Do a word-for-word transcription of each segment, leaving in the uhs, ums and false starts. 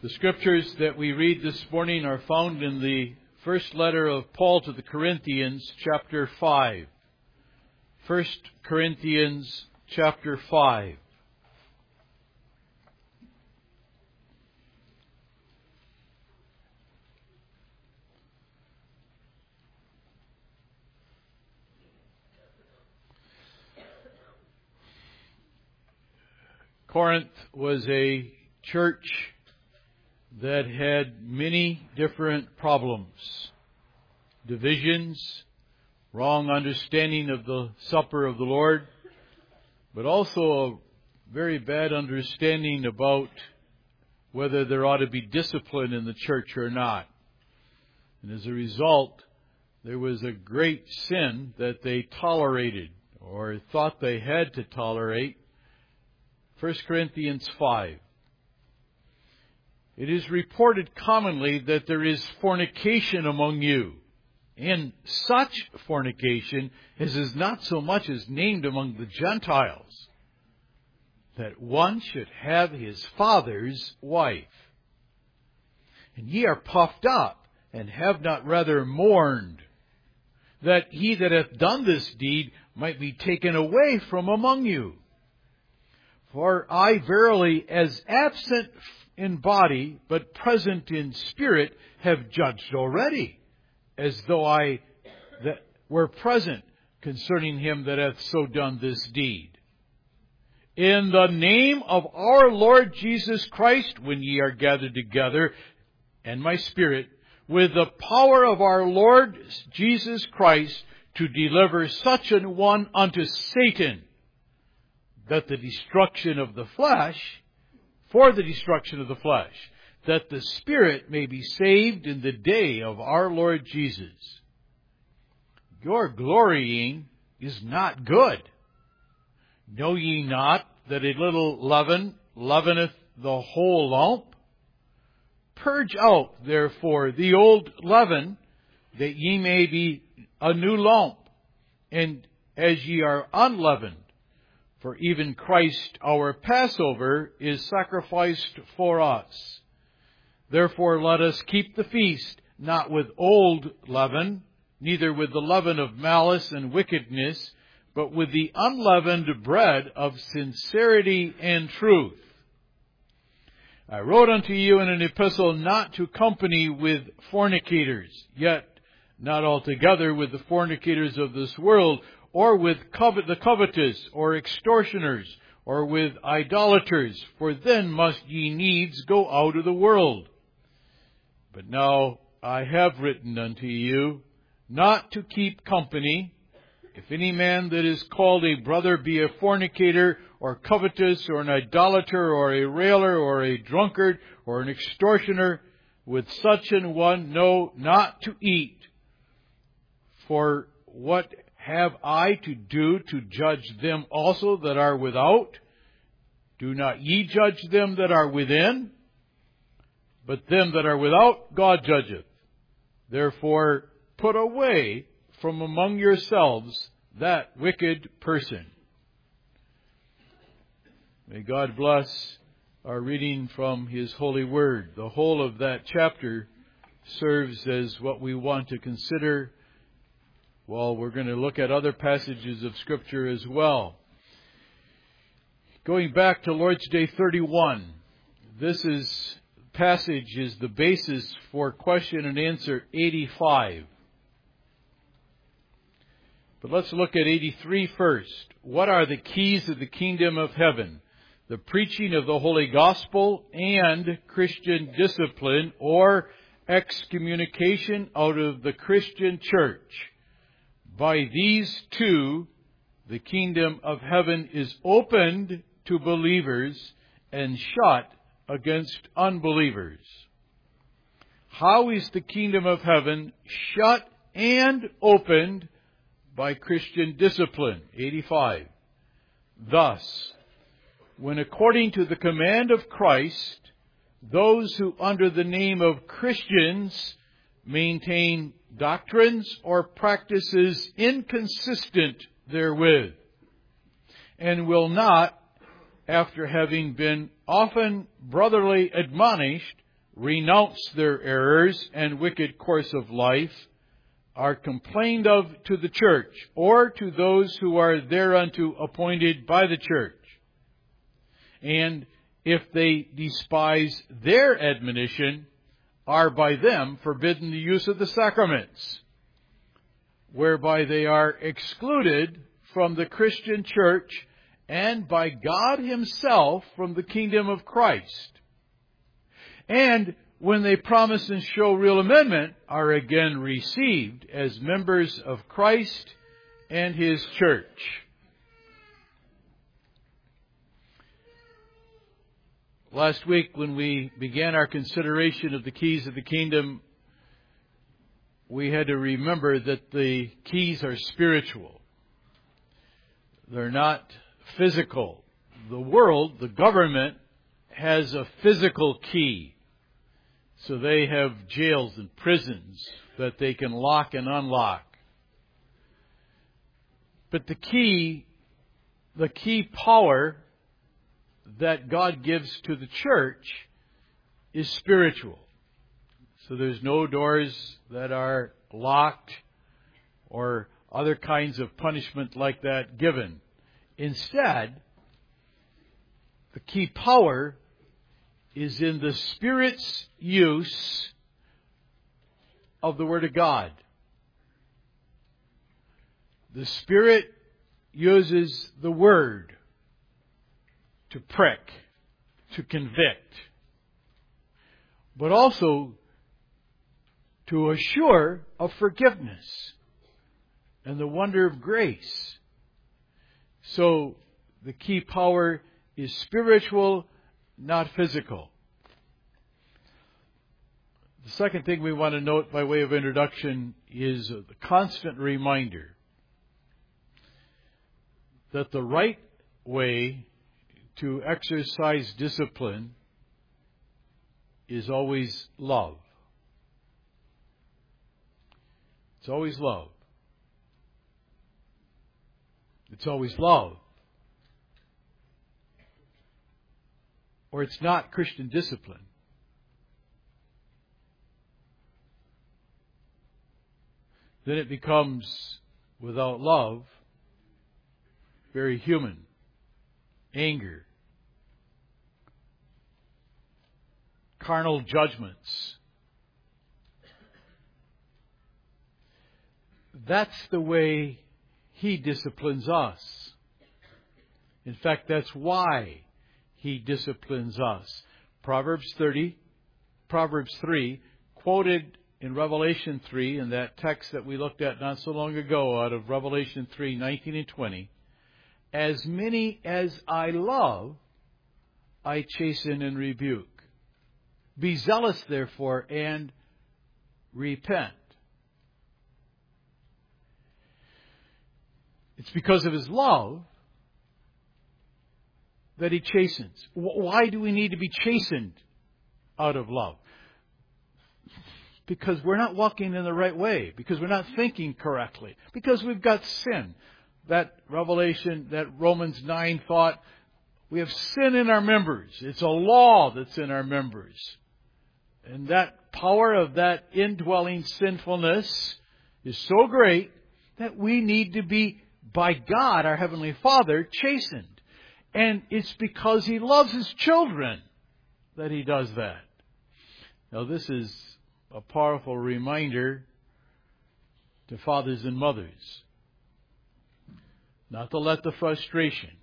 The scriptures that we read this morning are found in the first letter of Paul to the Corinthians, chapter five. First Corinthians, chapter five. Corinth was a church that had many different problems, divisions, wrong understanding of the supper of the Lord, but also a very bad understanding about whether there ought to be discipline in the church or not. And as a result, there was a great sin that they tolerated or thought they had to tolerate. First Corinthians five. It is reported commonly that there is fornication among you, and such fornication as is not so much as named among the Gentiles, that one should have his father's wife. And ye are puffed up, and have not rather mourned, that he that hath done this deed might be taken away from among you. For I verily, as absent in body, but present in spirit, have judged already, as though I that were present concerning him that hath so done this deed. In the name of our Lord Jesus Christ, when ye are gathered together, and my spirit, with the power of our Lord Jesus Christ, to deliver such an one unto Satan, that the destruction of the flesh, for the destruction of the flesh, that the spirit may be saved in the day of our Lord Jesus. Your glorying is not good. Know ye not that a little leaven leaveneth the whole lump? Purge out, therefore, the old leaven, that ye may be a new lump, and as ye are unleavened. For even Christ our Passover is sacrificed for us. Therefore let us keep the feast, not with old leaven, neither with the leaven of malice and wickedness, but with the unleavened bread of sincerity and truth. I wrote unto you in an epistle not to company with fornicators, yet not altogether with the fornicators of this world, or with covet, the covetous, or extortioners, or with idolaters, for then must ye needs go out of the world. But now I have written unto you, not to keep company, if any man that is called a brother be a fornicator, or covetous, or an idolater, or a railer, or a drunkard, or an extortioner, with such an one know not to eat. For what have I to do to judge them also that are without? Do not ye judge them that are within? But them that are without God judgeth. Therefore put away from among yourselves that wicked person. May God bless our reading from His holy word. The whole of that chapter serves as what we want to consider. Well, we're going to look at other passages of Scripture as well. Going back to Lord's Day thirty-one, this is passage is the basis for question and answer eighty-five. But let's look at eighty-three first. What are the keys of the kingdom of heaven? The preaching of the Holy Gospel and Christian discipline, or excommunication out of the Christian church. By these two, the kingdom of heaven is opened to believers and shut against unbelievers. How is the kingdom of heaven shut and opened? By Christian discipline. eighty-five. Thus, when according to the command of Christ, those who under the name of Christians maintain doctrines or practices inconsistent therewith, and will not, after having been often brotherly admonished, renounce their errors and wicked course of life, are complained of to the church, or to those who are thereunto appointed by the church. And if they despise their admonition, are by them forbidden the use of the sacraments, whereby they are excluded from the Christian church and by God Himself from the kingdom of Christ. And when they promise and show real amendment, are again received as members of Christ and His church. Last week, when we began our consideration of the keys of the kingdom, we had to remember that the keys are spiritual. They're not physical. The world, the government, has a physical key. So they have jails and prisons that they can lock and unlock. But the key, the key power that God gives to the church is spiritual. So there's no doors that are locked or other kinds of punishment like that given. Instead, the key power is in the Spirit's use of the Word of God. The Spirit uses the Word to prick, to convict, but also to assure of forgiveness and the wonder of grace. So the key power is spiritual, not physical. The second thing we want to note by way of introduction is the constant reminder that the right way to exercise discipline is always love. It's always love. It's always love. Or it's not Christian discipline. Then it becomes, without love, very human. Anger. Carnal judgments. That's the way He disciplines us. In fact, that's why He disciplines us. Proverbs thirty, Proverbs three, quoted in Revelation three, in that text that we looked at not so long ago out of Revelation three, nineteen and twenty. As many as I love, I chasten and rebuke. Be zealous, therefore, and repent. It's because of His love that He chastens. Why do we need to be chastened out of love? Because we're not walking in the right way. Because we're not thinking correctly. Because we've got sin. That Revelation, that Romans nine thought, we have sin in our members. It's a law that's in our members. And that power of that indwelling sinfulness is so great that we need to be, by God, our Heavenly Father, chastened. And it's because He loves His children that He does that. Now, this is a powerful reminder to fathers and mothers. Not to let the frustration,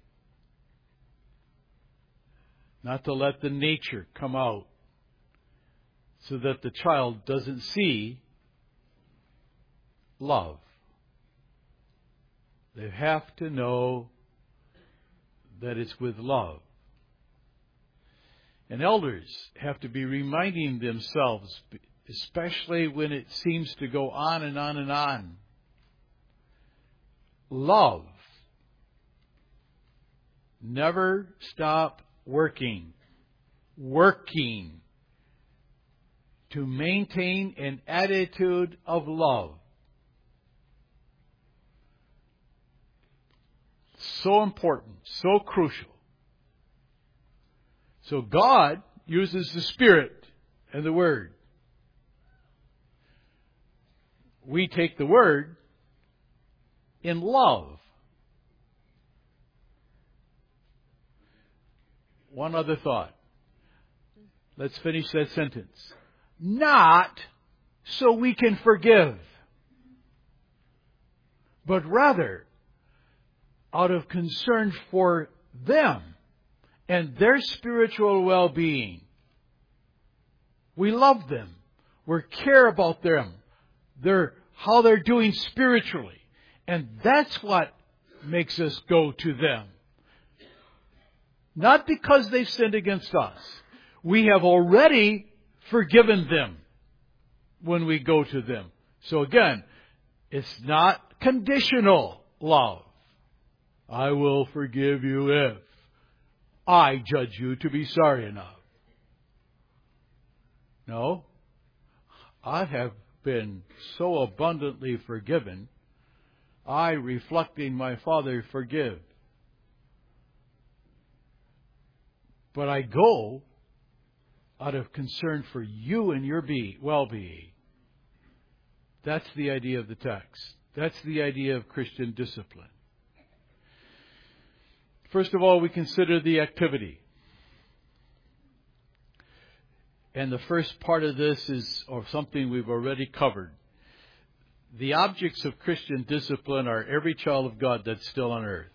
not to let the nature come out so that the child doesn't see love. They have to know that it's with love. And elders have to be reminding themselves, especially when it seems to go on and on and on, love. Never stop working. Working to maintain an attitude of love. So important, so crucial. So God uses the Spirit and the Word. We take the Word in love. One other thought. Let's finish that sentence. Not so we can forgive, but rather out of concern for them and their spiritual well-being. We love them. We care about them. Their, how they're doing spiritually. And that's what makes us go to them. Not because they've sinned against us. We have already forgiven them when we go to them. So again, it's not conditional love. I will forgive you if I judge you to be sorry enough. No. I have been so abundantly forgiven. I, reflecting my Father, forgive. But I go out of concern for you and your be- well-being. That's the idea of the text. That's the idea of Christian discipline. First of all, we consider the activity. And the first part of this is or something we've already covered. The objects of Christian discipline are every child of God that's still on earth,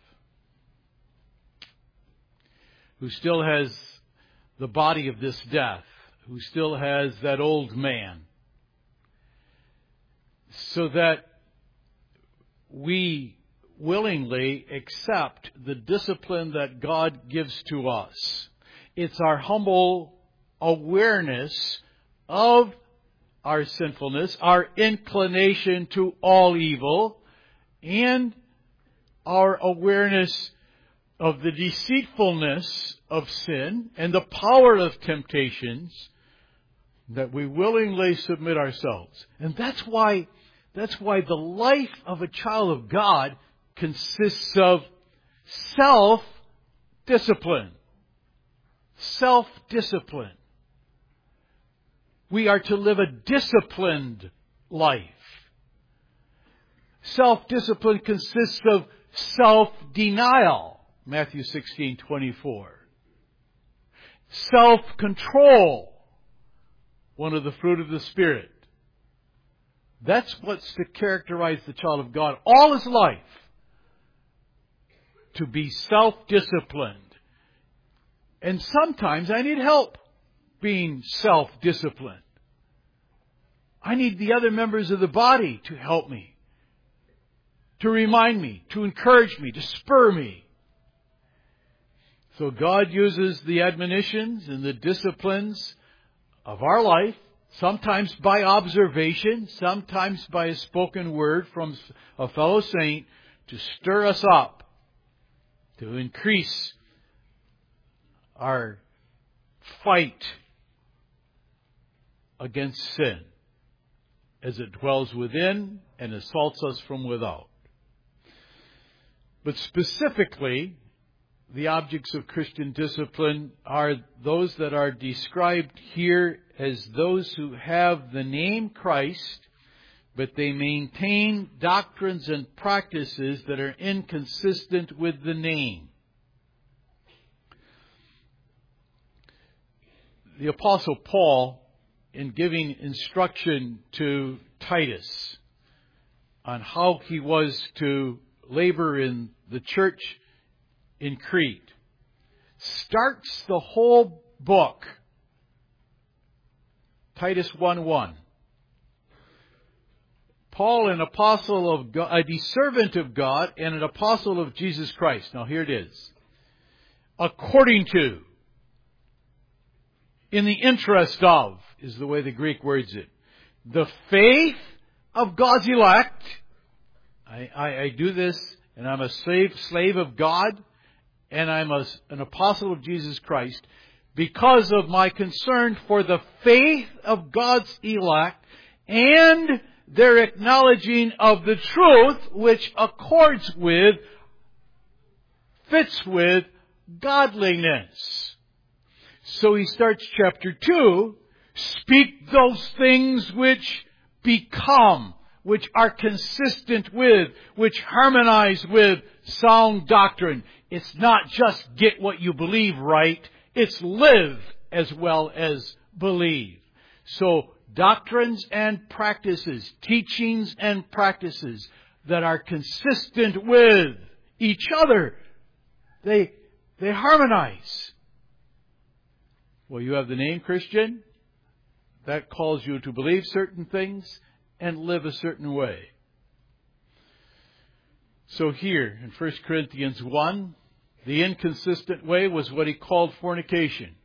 who still has the body of this death, who still has that old man, so that we willingly accept the discipline that God gives to us. It's our humble awareness of our sinfulness, our inclination to all evil, and our awareness of the deceitfulness of sin and the power of temptations, that we willingly submit ourselves. And that's why, that's why the life of a child of God consists of self-discipline. Self-discipline. We are to live a disciplined life. Self-discipline consists of self-denial. Matthew sixteen twenty-four. Self-control. One of the fruit of the Spirit. That's what's to characterize the child of God all his life. To be self-disciplined. And sometimes I need help being self-disciplined. I need the other members of the body to help me, to remind me, to encourage me, to spur me. So God uses the admonitions and the disciplines of our life, sometimes by observation, sometimes by a spoken word from a fellow saint, to stir us up, to increase our fight against sin as it dwells within and assaults us from without. But specifically, the objects of Christian discipline are those that are described here as those who have the name Christ, but they maintain doctrines and practices that are inconsistent with the name. The Apostle Paul, in giving instruction to Titus on how he was to labor in the church in Crete, starts the whole book, Titus one one. Paul, an apostle of God, a servant of God, and an apostle of Jesus Christ. Now here it is. According to, in the interest of, is the way the Greek words it, the faith of God's elect. I, I, I do this, and I'm a slave, slave of God, and I'm a, an apostle of Jesus Christ, because of my concern for the faith of God's elect, and their acknowledging of the truth which accords with, fits with godliness. So he starts chapter two Speak those things which become, which are consistent with, which harmonize with sound doctrine. It's not just get what you believe right, it's live as well as believe. So doctrines and practices, teachings and practices that are consistent with each other, they, they harmonize. Well, you have the name Christian. That calls you to believe certain things and live a certain way. So here in First Corinthians one, the inconsistent way was what he called fornication.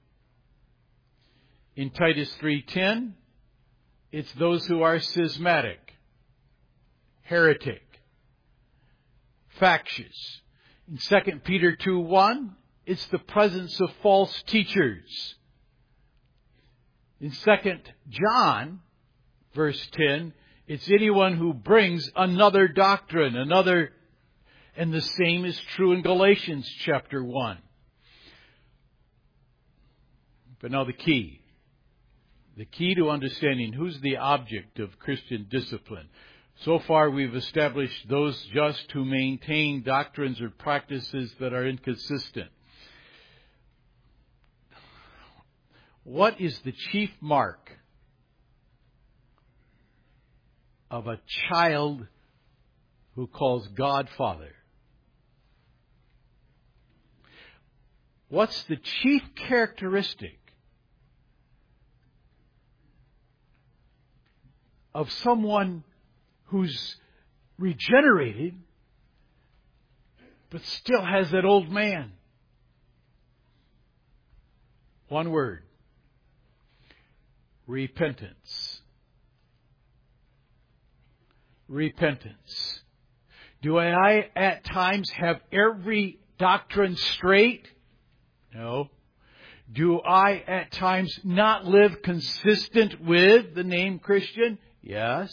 In Titus three ten, it's those who are schismatic, heretic, factious. In Second Peter two one, it's the presence of false teachers. In Second John, verse ten, it's anyone who brings another doctrine, another, and the same is true in Galatians chapter one. But now the key. The key to understanding who's the object of Christian discipline. So far we've established those just who maintain doctrines or practices that are inconsistent. What is the chief mark of a child who calls God Father? What's the chief characteristic of someone who's regenerated but still has that old man? One word. Repentance. Repentance. Do I at times have every doctrine straight? No. Do I at times not live consistent with the name Christian? Yes.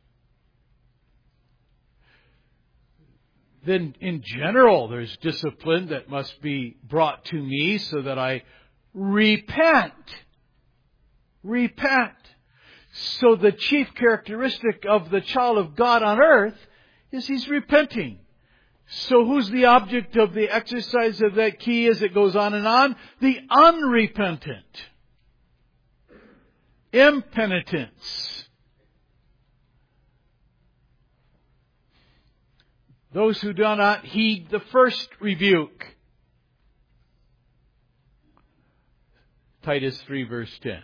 Then in general there's discipline that must be brought to me so that I repent. Repent. So the chief characteristic of the child of God on earth is he's repenting. So who's the object of the exercise of that key as it goes on and on? The unrepentant. Impenitence. Those who do not heed the first rebuke. Titus three verse ten.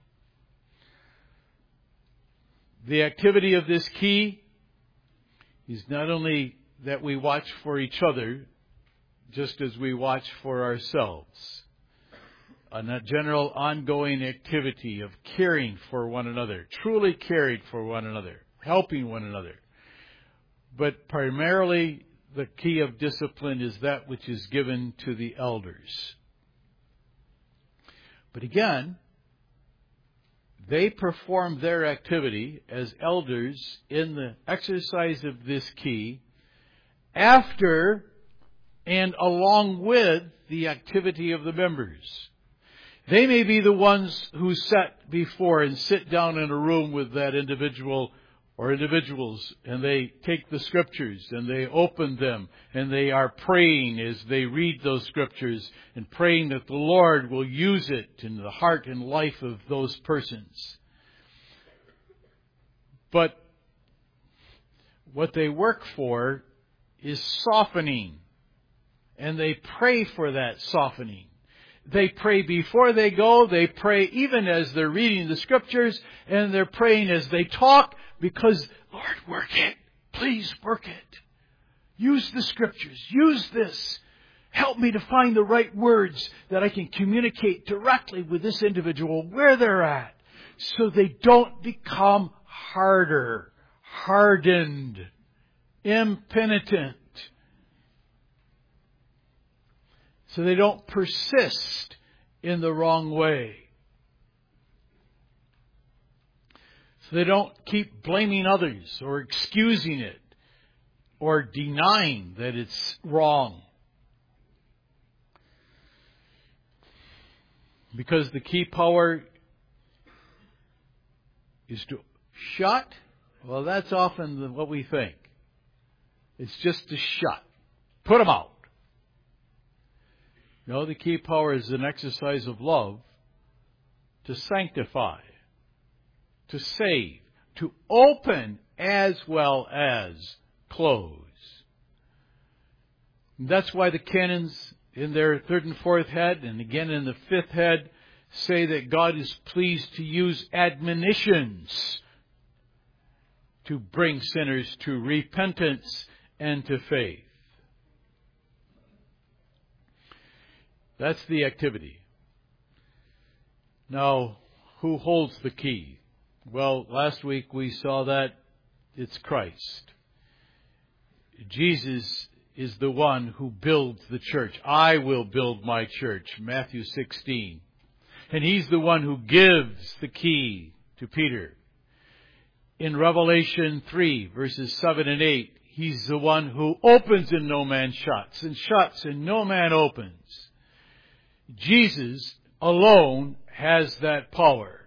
The activity of this key is not only that we watch for each other, just as we watch for ourselves. A general ongoing activity of caring for one another, truly caring for one another, helping one another. But primarily the key of discipline is that which is given to the elders. But again, they perform their activity as elders in the exercise of this key after and along with the activity of the members. They may be the ones who sit before and sit down in a room with that individual or individuals, and they take the scriptures and they open them and they are praying as they read those scriptures and praying that the Lord will use it in the heart and life of those persons. But what they work for is softening, and they pray for that softening. They pray before they go, they pray even as they're reading the scriptures, and they're praying as they talk, because, Lord, work it. Please work it. Use the scriptures. Use this. Help me to find the right words that I can communicate directly with this individual where they're at, so they don't become harder, hardened, impenitent. So they don't persist in the wrong way. So they don't keep blaming others or excusing it or denying that it's wrong. Because the key power is to shut. Well, that's often what we think. It's just to shut. Put them out. No, the key power is an exercise of love to sanctify, to save, to open as well as close. And that's why the canons in their third and fourth head, and again in the fifth head, say that God is pleased to use admonitions to bring sinners to repentance and to faith. That's the activity. Now, who holds the key? Well, last week we saw that it's Christ. Jesus is the one who builds the church. I will build my church, Matthew sixteen. And He's the one who gives the key to Peter. In Revelation three, verses seven and eight, He's the one who opens and no man shuts, and shuts and no man opens. Jesus alone has that power.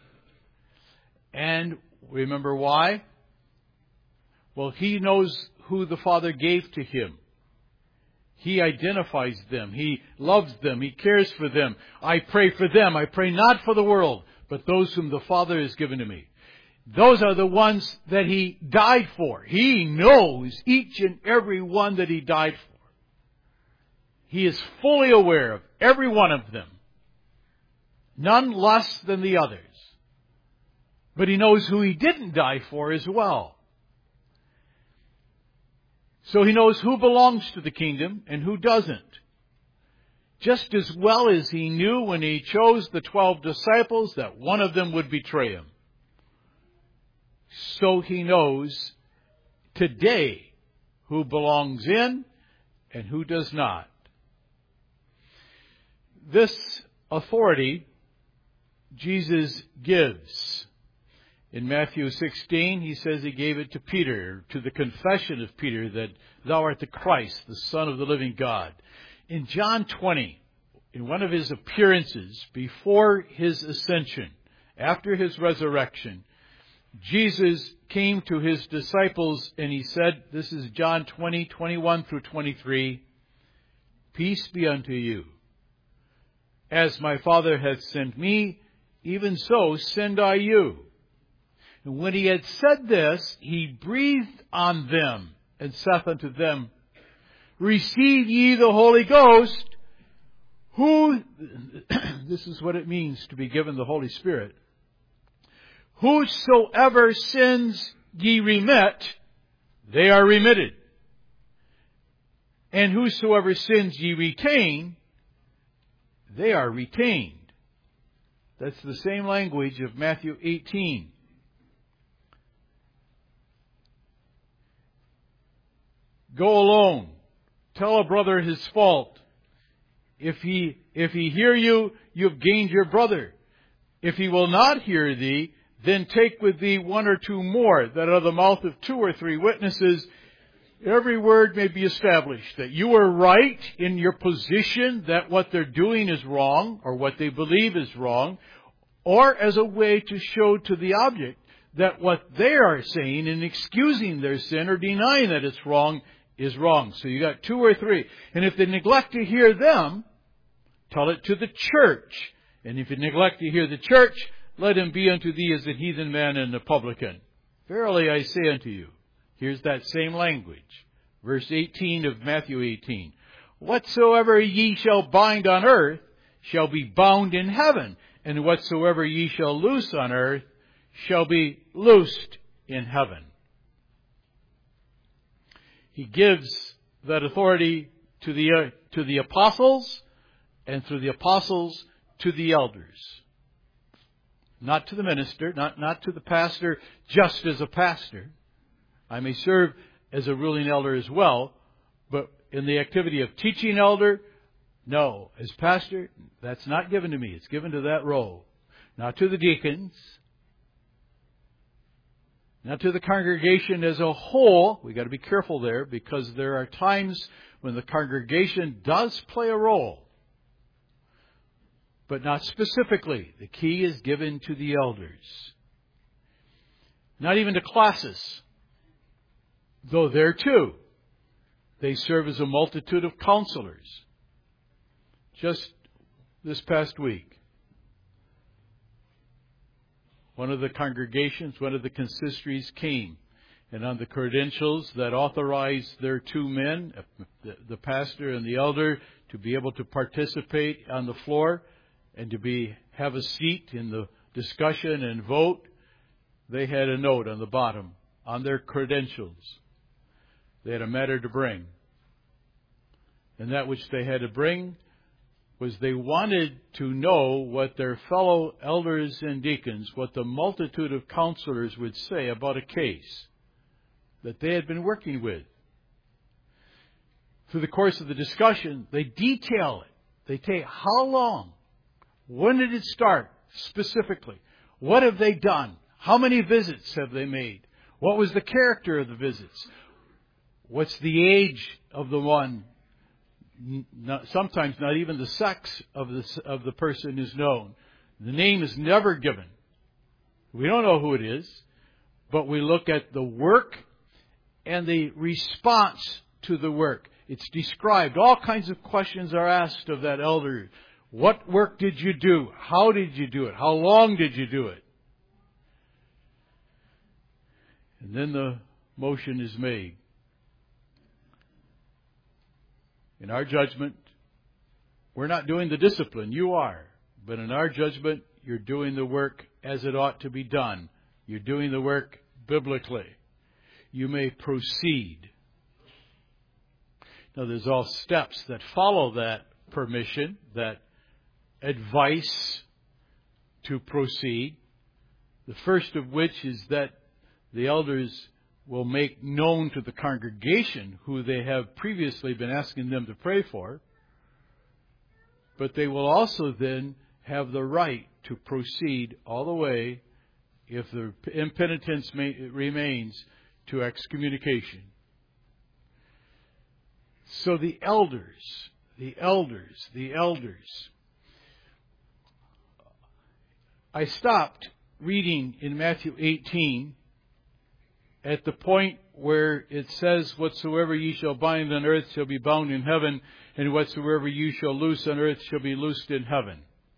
And remember why? Well, He knows who the Father gave to Him. He identifies them. He loves them. He cares for them. I pray for them. I pray not for the world, but those whom the Father has given to me. Those are the ones that He died for. He knows each and every one that He died for. He is fully aware of every one of them. None less than the others. But He knows who He didn't die for as well. So He knows who belongs to the kingdom and who doesn't. Just as well as He knew when He chose the twelve disciples that one of them would betray Him. So He knows today who belongs in and who does not. This authority Jesus gives. In Matthew sixteen, He says He gave it to Peter, to the confession of Peter that thou art the Christ, the Son of the living God. In John twenty, in one of His appearances before His ascension, after His resurrection, Jesus came to His disciples and He said, this is John twenty, twenty-one through twenty-three, peace be unto you. As my Father hath sent me, even so send I you. And when He had said this, He breathed on them and saith unto them, receive ye the Holy Ghost, who, this is what it means to be given the Holy Spirit, whosoever sins ye remit, they are remitted. And whosoever sins ye retain, they are retained. That's the same language of Matthew eighteen. Go alone. Tell a brother his fault. If he, if he hear you, you've gained your brother. If he will not hear thee, then take with thee one or two more, that out of the mouth of two or three witnesses, every word may be established. That you are right in your position, that what they're doing is wrong, or what they believe is wrong, or as a way to show to the object that what they are saying in excusing their sin or denying that it's wrong is wrong. So you got two or three. And if they neglect to hear them, tell it to the church. And if you neglect to hear the church, let him be unto thee as a heathen man and a publican. Verily I say unto you. Here's that same language. Verse eighteen of Matthew eighteen. Whatsoever ye shall bind on earth shall be bound in heaven. And whatsoever ye shall loose on earth shall be loosed in heaven. He gives that authority to the, uh, to the apostles, and through the apostles to the elders. Not to the minister, not, not to the pastor, just as a pastor. I may serve as a ruling elder as well, but in the activity of teaching elder, no. As pastor, that's not given to me. It's given to that role. Not to the deacons. Not to the congregation as a whole. We've got to be careful there, because there are times when the congregation does play a role. But not specifically. The key is given to the elders. Not even to classes. Though there too, they serve as a multitude of counselors. Just this past week, one of the congregations, one of the consistories came, and on the credentials that authorized their two men, the pastor and the elder, to be able to participate on the floor and to be have a seat in the discussion and vote, they had a note on the bottom on their credentials. They had a matter to bring. And that which they had to bring was they wanted to know what their fellow elders and deacons, what the multitude of counselors would say about a case that they had been working with. Through the course of the discussion, they detail it. They take how long, when did it start specifically, what have they done, how many visits have they made, what was the character of the visits, what's the age of the one. Not, sometimes not even the sex of the, of the person is known. The name is never given. We don't know who it is, but we look at the work and the response to the work. It's described. All kinds of questions are asked of that elder. What work did you do? How did you do it? How long did you do it? And then the motion is made. In our judgment, we're not doing the discipline. You are. But in our judgment, you're doing the work as it ought to be done. You're doing the work biblically. You may proceed. Now, there's all steps that follow that permission, that advice to proceed. The first of which is that the elders will make known to the congregation who they have previously been asking them to pray for. But they will also then have the right to proceed all the way, if the impenitence may, remains, to excommunication. So the elders, the elders, the elders. I stopped reading in Matthew eighteen at the point where it says, whatsoever ye shall bind on earth shall be bound in heaven, and whatsoever you shall loose on earth shall be loosed in heaven.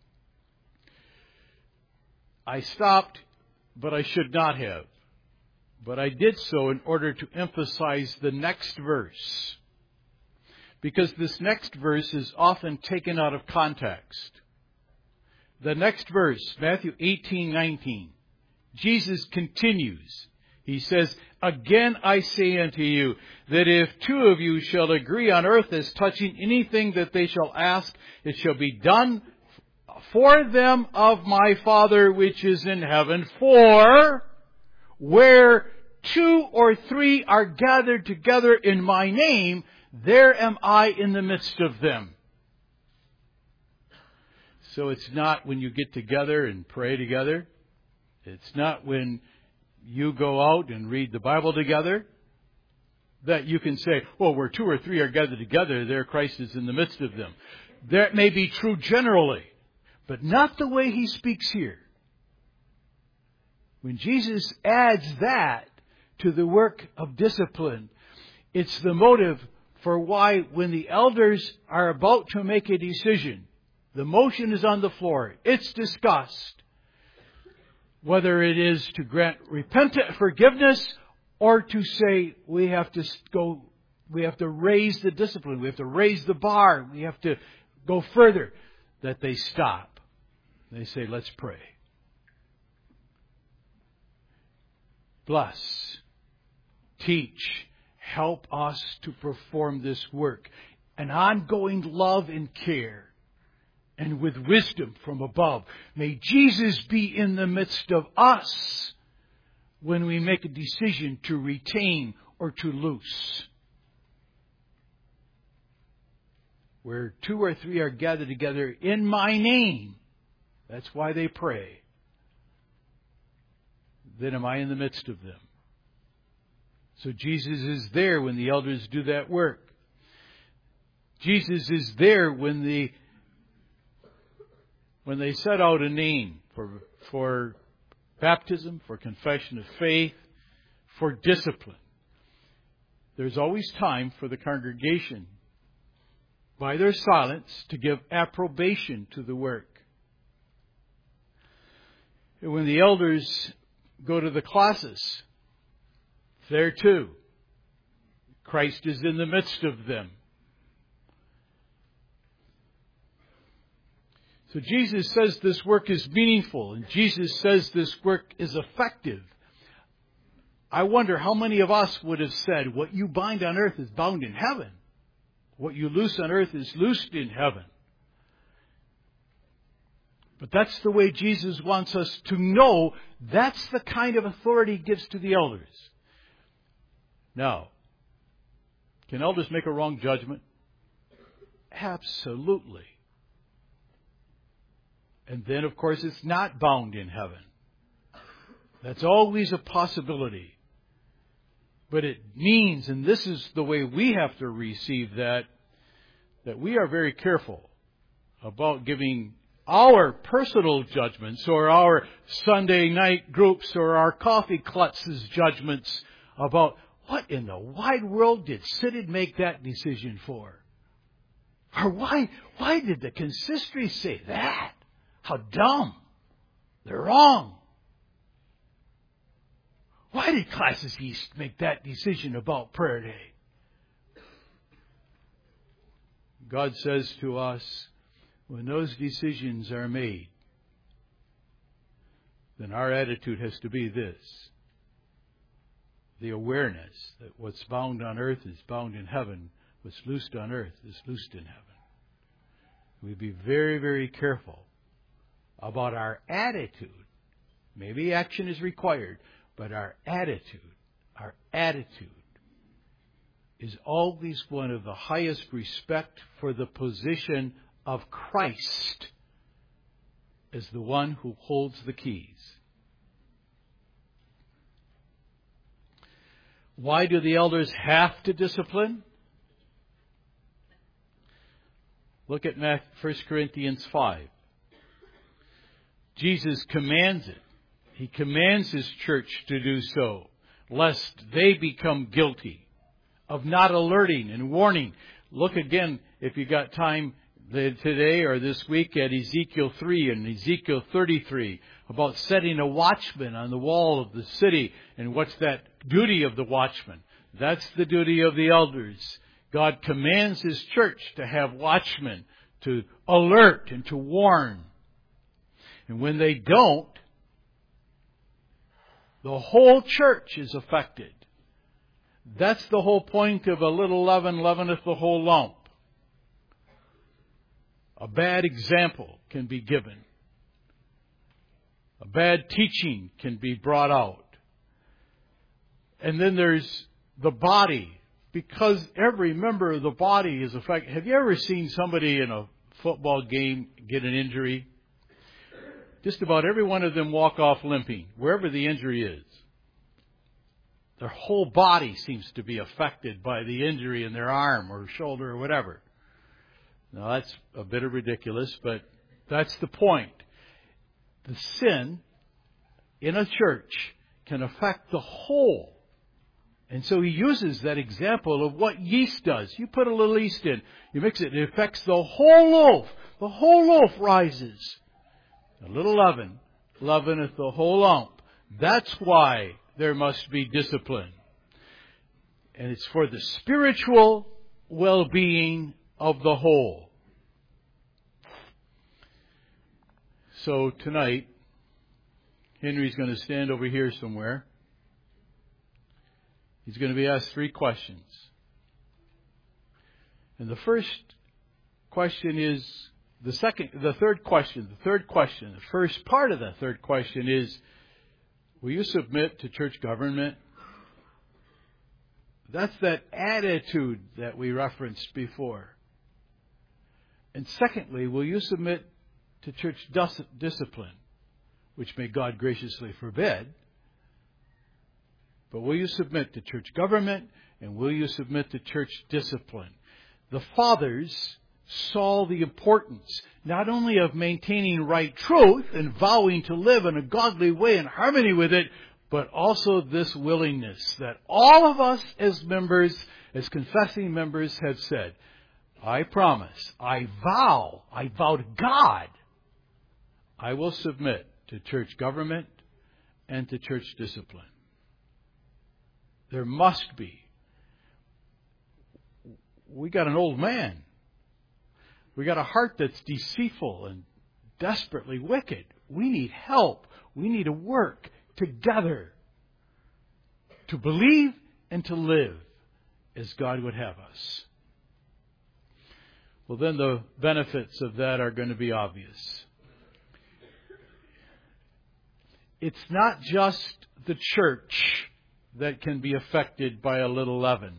I stopped, but I should not have. But I did so in order to emphasize the next verse. Because this next verse is often taken out of context. The next verse, Matthew eighteen nineteen, Jesus continues. He says, again I say unto you, that if two of you shall agree on earth as touching anything that they shall ask, it shall be done for them of my Father which is in heaven. For where two or three are gathered together in my name, there am I in the midst of them. So it's not when you get together and pray together. It's not when you go out and read the Bible together that you can say, well, where two or three are gathered together, there Christ is in the midst of them. That may be true generally, but not the way He speaks here. When Jesus adds that to the work of discipline, it's the motive for why when the elders are about to make a decision, the motion is on the floor, it's discussed. Whether it is to grant repentant forgiveness or to say we have to go, we have to raise the discipline, we have to raise the bar, we have to go further, that they stop. They say, let's pray. Bless, teach, help us to perform this work. An ongoing love and care. And with wisdom from above. May Jesus be in the midst of us when we make a decision to retain or to loose. Where two or three are gathered together in my name, that's why they pray. Then am I in the midst of them. So Jesus is there when the elders do that work. Jesus is there when the When they set out a name for for baptism, for confession of faith, for discipline. There's always time for the congregation, by their silence, to give approbation to the work. And when the elders go to the classes, there too, Christ is in the midst of them. So Jesus says this work is meaningful, and Jesus says this work is effective. I wonder how many of us would have said, what you bind on earth is bound in heaven. What you loose on earth is loosed in heaven. But that's the way Jesus wants us to know. That's the kind of authority He gives to the elders. Now, can elders make a wrong judgment? Absolutely. And then, of course, it's not bound in heaven. That's always a possibility. But it means, and this is the way we have to receive that, that we are very careful about giving our personal judgments or our Sunday night groups or our coffee klutzes judgments about what in the wide world did Sid make that decision for? Or why, why did the consistory say that? How dumb. They're wrong. Why did Classes East make that decision about prayer day? God says to us, when those decisions are made, then our attitude has to be this. The awareness that what's bound on earth is bound in heaven. What's loosed on earth is loosed in heaven. We be very, very careful about our attitude. Maybe action is required, but our attitude, our attitude is always one of the highest respect for the position of Christ as the one who holds the keys. Why do the elders have to discipline? Look at First Corinthians five. Jesus commands it. He commands His church to do so, lest they become guilty of not alerting and warning. Look again, if you got time today or this week, at Ezekiel three and Ezekiel thirty-three, about setting a watchman on the wall of the city. And what's that duty of the watchman? That's the duty of the elders. God commands His church to have watchmen to alert and to warn. And when they don't, the whole church is affected. That's the whole point of a little leaven leaveneth the whole lump. A bad example can be given. A bad teaching can be brought out. And then there's the body, because every member of the body is affected. Have you ever seen somebody in a football game get an injury? Just about every one of them walk off limping, wherever the injury is. Their whole body seems to be affected by the injury in their arm or shoulder or whatever. Now, that's a bit of ridiculous, but that's the point. The sin in a church can affect the whole. And so He uses that example of what yeast does. You put a little yeast in, you mix it, it affects the whole loaf. The whole loaf rises. A little leaven leaveneth the whole lump. That's why there must be discipline. And it's for the spiritual well-being of the whole. So tonight, Henry's going to stand over here somewhere. He's going to be asked three questions. And the first question is, the second, the third question, the third question, the first part of the third question is, will you submit to church government? That's that attitude that we referenced before. And secondly, will you submit to church discipline, which may God graciously forbid? But will you submit to church government, and will you submit to church discipline? The fathers saw the importance not only of maintaining right truth and vowing to live in a godly way in harmony with it, but also this willingness that all of us as members, as confessing members have said, I promise, I vow, I vow to God, I will submit to church government and to church discipline. There must be. We got an old man. We got a heart that's deceitful and desperately wicked. We need help. We need to work together to believe and to live as God would have us. Well, then the benefits of that are going to be obvious. It's not just the church that can be affected by a little leaven.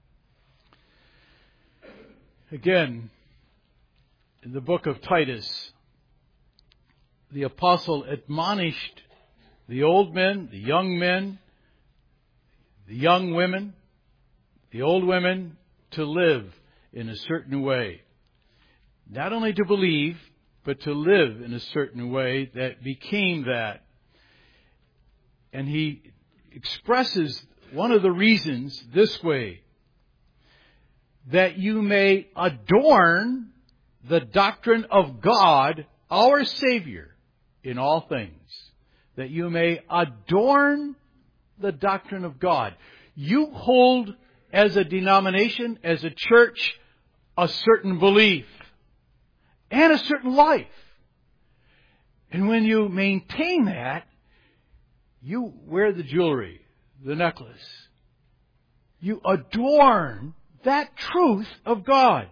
Again, in the book of Titus, the apostle admonished the old men, the young men, the young women, the old women to live in a certain way. Not only to believe, but to live in a certain way that became that. And he expresses one of the reasons this way: that you may adorn the doctrine of God, our Savior, in all things. That you may adorn the doctrine of God. You hold as a denomination, as a church, a certain belief and a certain life. And when you maintain that, you wear the jewelry, the necklace. You adorn that truth of God.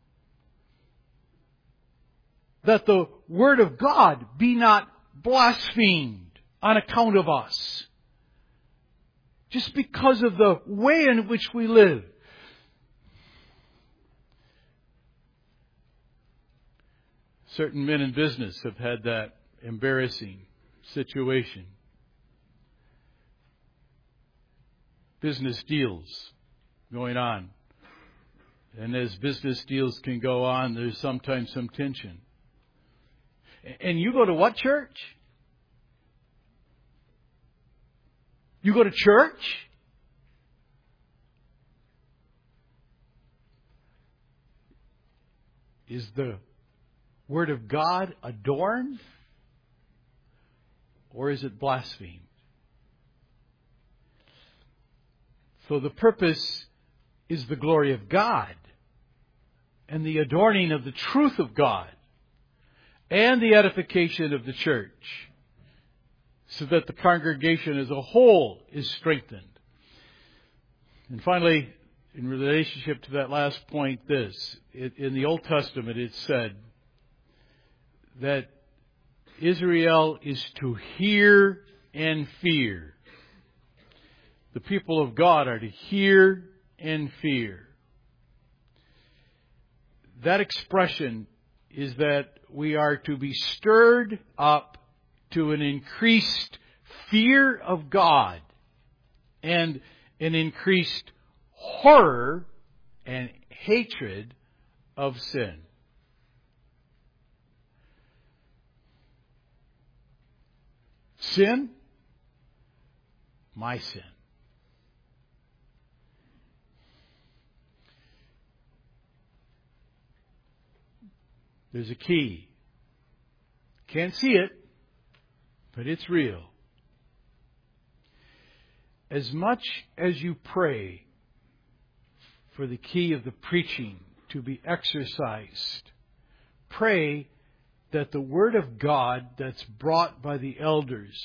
That the Word of God be not blasphemed on account of us. Just because of the way in which we live. Certain men in business have had that embarrassing situation. Business deals going on. And as business deals can go on, there's sometimes some tension. And you go to what church? You go to church? Is the Word of God adorned? Or is it blasphemed? So the purpose is the glory of God and the adorning of the truth of God and the edification of the church, so that the congregation as a whole is strengthened. And finally, in relationship to that last point, this. In the Old Testament it said that Israel is to hear and fear. The people of God are to hear and fear. That expression is that we are to be stirred up to an increased fear of God and an increased horror and hatred of sin. Sin? My sin. There's a key. Can't see it, but it's real. As much as you pray for the key of the preaching to be exercised, pray that the Word of God that's brought by the elders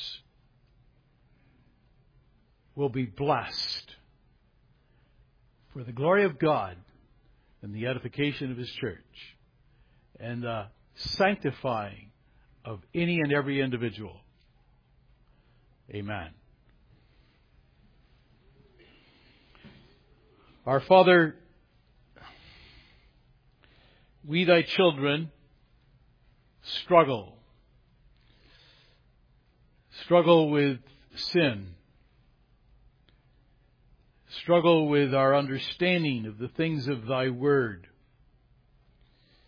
will be blessed for the glory of God and the edification of His church and the sanctifying of any and every individual. Amen. Our Father, we thy children struggle. Struggle with sin. Struggle with our understanding of the things of thy word.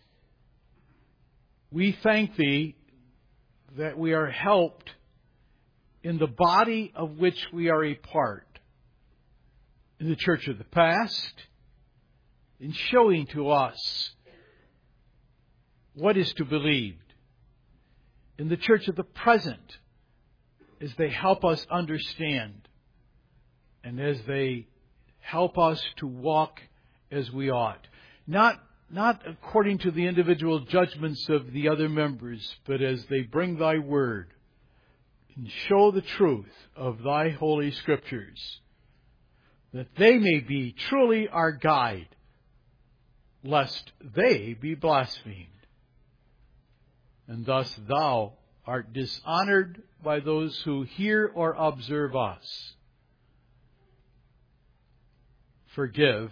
we thank Thee that we are helped in the body of which we are a part, in the church of the past, in showing to us what is to be believed, in the church of the present, as they help us understand, and as they help us to walk as we ought. Not, not according to the individual judgments of the other members, but as they bring Thy Word and show the truth of Thy Holy Scriptures, that they may be truly our guide, lest they be blasphemed. And thus Thou art dishonored by those who hear or observe us. Forgive.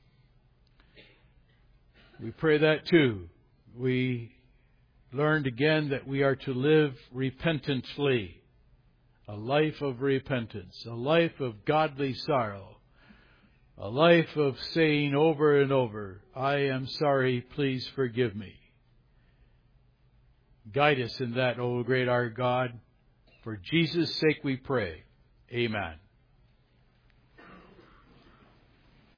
We pray that too. We learned again that we are to live repentantly. A life of repentance. A life of godly sorrow. A life of saying over and over, I am sorry, please forgive me. Guide us in that, O great our God. For Jesus' sake we pray. Amen.